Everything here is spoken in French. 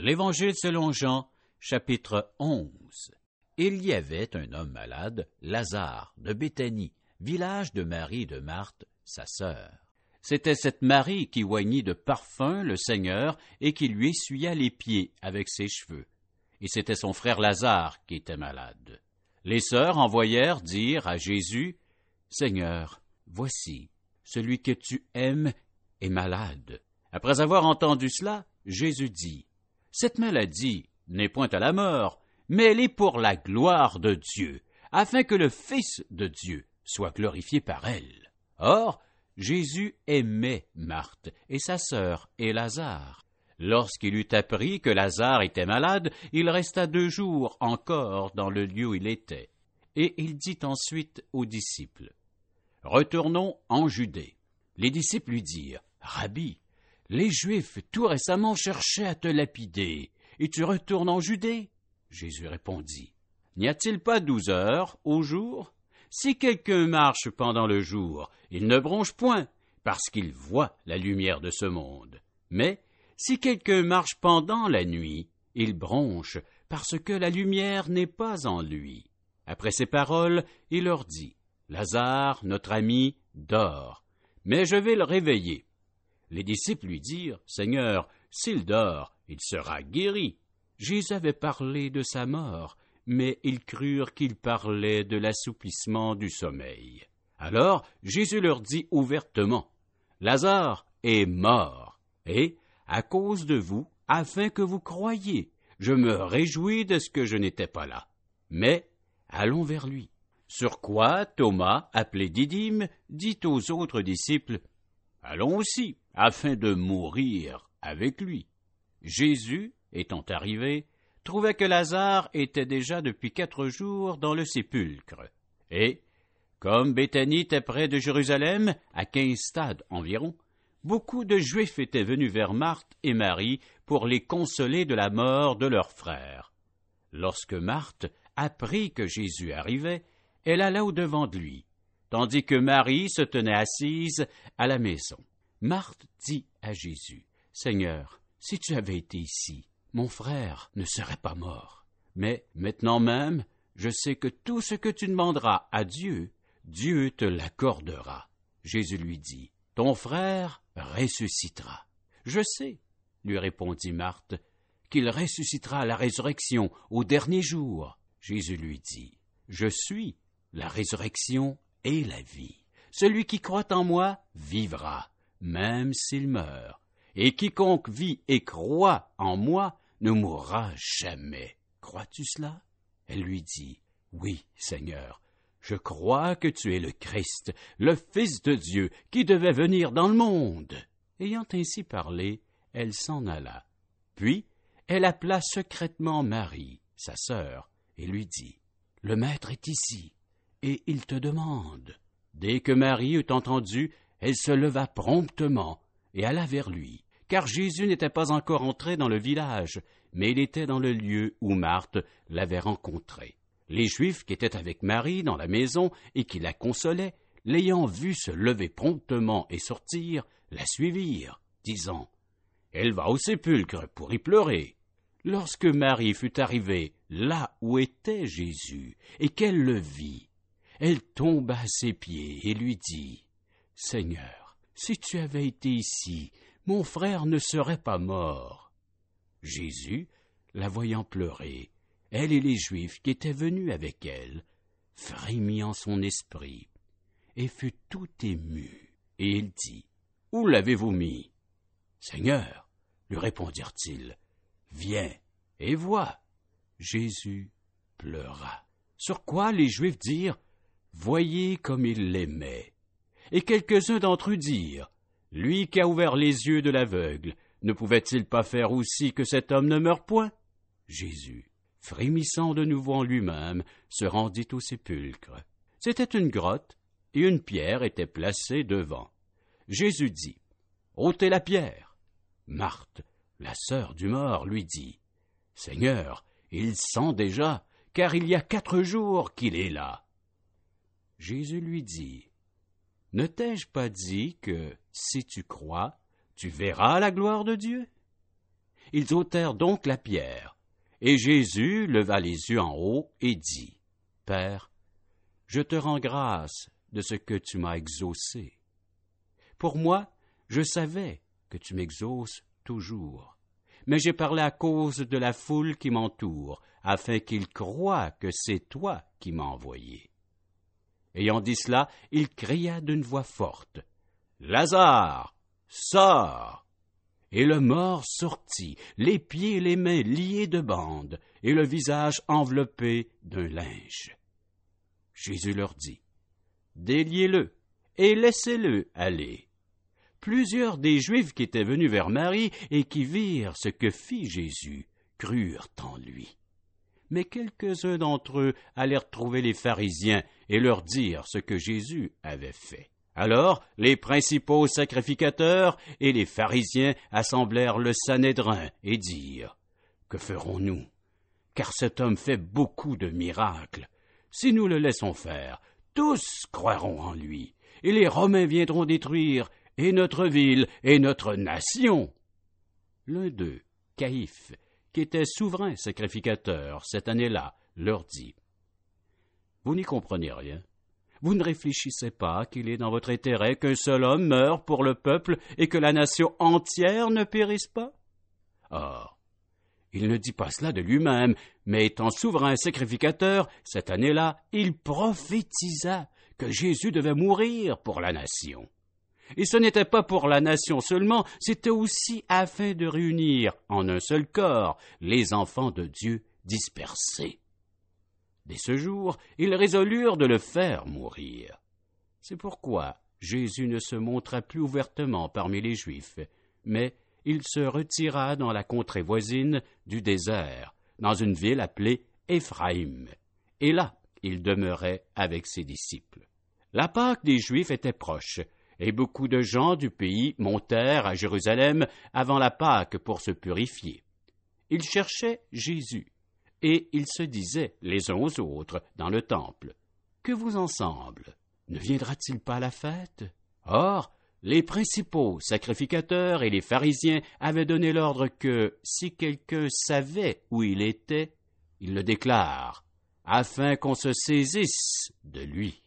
L'Évangile selon Jean, chapitre 11. Il y avait un homme malade, Lazare, de Béthanie, village de Marie et de Marthe, sa sœur. C'était cette Marie qui oignit de parfum le Seigneur et qui lui essuya les pieds avec ses cheveux. Et c'était son frère Lazare qui était malade. Les sœurs envoyèrent dire à Jésus, « Seigneur, voici, celui que tu aimes est malade. » Après avoir entendu cela, Jésus dit, « Cette maladie n'est point à la mort, mais elle est pour la gloire de Dieu, afin que le Fils de Dieu soit glorifié par elle. » Or, Jésus aimait Marthe et sa sœur et Lazare. Lorsqu'il eut appris que Lazare était malade, il resta 2 jours encore dans le lieu où il était. Et il dit ensuite aux disciples, « Retournons en Judée. » Les disciples lui dirent, « Rabbi, les Juifs tout récemment cherchaient à te lapider, et tu retournes en Judée? » Jésus répondit, « N'y a-t-il pas 12 heures au jour? Si quelqu'un marche pendant le jour, il ne bronche point, parce qu'il voit la lumière de ce monde. Mais si quelqu'un marche pendant la nuit, il bronche, parce que la lumière n'est pas en lui. » Après ces paroles, il leur dit, « Lazare, notre ami, dort, mais je vais le réveiller. » Les disciples lui dirent, « Seigneur, s'il dort, il sera guéri. » Jésus avait parlé de sa mort, mais ils crurent qu'il parlait de l'assouplissement du sommeil. Alors Jésus leur dit ouvertement, « Lazare est mort, et, à cause de vous, afin que vous croyiez, je me réjouis de ce que je n'étais pas là. Mais allons vers lui. » Sur quoi Thomas, appelé Didyme, dit aux autres disciples, « Allons aussi, afin de mourir avec lui. » Jésus, étant arrivé, trouvait que Lazare était déjà depuis 4 jours dans le sépulcre. Et, comme Béthanie était près de Jérusalem, à 15 stades environ, beaucoup de Juifs étaient venus vers Marthe et Marie pour les consoler de la mort de leur frère. Lorsque Marthe apprit que Jésus arrivait, elle alla au-devant de lui, tandis que Marie se tenait assise à la maison. Marthe dit à Jésus, « Seigneur, si tu avais été ici, mon frère ne serait pas mort. Mais maintenant même, je sais que tout ce que tu demanderas à Dieu, Dieu te l'accordera. » Jésus lui dit, « Ton frère ressuscitera. » « Je sais, » lui répondit Marthe, « qu'il ressuscitera à la résurrection au dernier jour. » Jésus lui dit, « Je suis la résurrection et la vie. Celui qui croit en moi vivra, même s'il meurt. Et quiconque vit et croit en moi ne mourra jamais. Crois-tu cela? » Elle lui dit, « Oui, Seigneur, je crois que tu es le Christ, le Fils de Dieu, qui devait venir dans le monde. » Ayant ainsi parlé, elle s'en alla. Puis, elle appela secrètement Marie, sa sœur, et lui dit, « Le Maître est ici, et il te demande. » Dès que Marie eut entendu, elle se leva promptement et alla vers lui, car Jésus n'était pas encore entré dans le village, mais il était dans le lieu où Marthe l'avait rencontré. Les Juifs qui étaient avec Marie dans la maison et qui la consolaient, l'ayant vue se lever promptement et sortir, la suivirent, disant, « Elle va au sépulcre pour y pleurer. » Lorsque Marie fut arrivée là où était Jésus et qu'elle le vit, elle tomba à ses pieds et lui dit, « Seigneur, si tu avais été ici, mon frère ne serait pas mort. » Jésus, la voyant pleurer, elle et les Juifs qui étaient venus avec elle, frémit en son esprit et fut tout ému. Et il dit, « Où l'avez-vous mis? »« Seigneur, » lui répondirent-ils, « viens et vois. » Jésus pleura. Sur quoi les Juifs dirent, « Voyez comme il l'aimait. » Et quelques-uns d'entre eux dirent, « Lui qui a ouvert les yeux de l'aveugle, ne pouvait-il pas faire aussi que cet homme ne meure point? » Jésus, frémissant de nouveau en lui-même, se rendit au sépulcre. C'était une grotte, et une pierre était placée devant. Jésus dit, « Ôtez la pierre. » Marthe, la sœur du mort, lui dit, « Seigneur, il sent déjà, car il y a 4 jours qu'il est là. » Jésus lui dit, « Ne t'ai-je pas dit que, si tu crois, tu verras la gloire de Dieu? » Ils ôtèrent donc la pierre. Et Jésus leva les yeux en haut et dit, « Père, je te rends grâce de ce que tu m'as exaucé. Pour moi, je savais que tu m'exauces toujours, mais j'ai parlé à cause de la foule qui m'entoure, afin qu'ils croient que c'est toi qui m'as envoyé. » Ayant dit cela, il cria d'une voix forte, « Lazare, sors !» Et le mort sortit, les pieds et les mains liés de bandes, et le visage enveloppé d'un linge. Jésus leur dit, « Déliez-le et laissez-le aller. » Plusieurs des Juifs qui étaient venus vers Marie et qui virent ce que fit Jésus crurent en lui. Mais quelques-uns d'entre eux allèrent trouver les pharisiens et leur dire ce que Jésus avait fait. Alors les principaux sacrificateurs et les pharisiens assemblèrent le Sanhédrin et dirent, « Que ferons-nous? Car cet homme fait beaucoup de miracles. Si nous le laissons faire, tous croiront en lui, et les Romains viendront détruire et notre ville et notre nation. » L'un d'eux, Caïphe, qui était souverain sacrificateur cette année-là, leur dit, « Vous n'y comprenez rien. Vous ne réfléchissez pas qu'il est dans votre intérêt qu'un seul homme meure pour le peuple et que la nation entière ne périsse pas? Or, il ne dit pas cela de lui-même, mais étant souverain sacrificateur, cette année-là, il prophétisa que Jésus devait mourir pour la nation. Et ce n'était pas pour la nation seulement, c'était aussi afin de réunir en un seul corps les enfants de Dieu dispersés. Dès ce jour, ils résolurent de le faire mourir. C'est pourquoi Jésus ne se montra plus ouvertement parmi les Juifs, mais il se retira dans la contrée voisine du désert, dans une ville appelée Éphraïm, et là il demeurait avec ses disciples. La Pâque des Juifs était proche, et beaucoup de gens du pays montèrent à Jérusalem avant la Pâque pour se purifier. Ils cherchaient Jésus, et ils se disaient les uns aux autres dans le temple, « Que vous en semble? Ne viendra-t-il pas à la fête? » Or, les principaux sacrificateurs et les pharisiens avaient donné l'ordre que, si quelqu'un savait où il était, il le déclare, afin qu'on se saisisse de lui.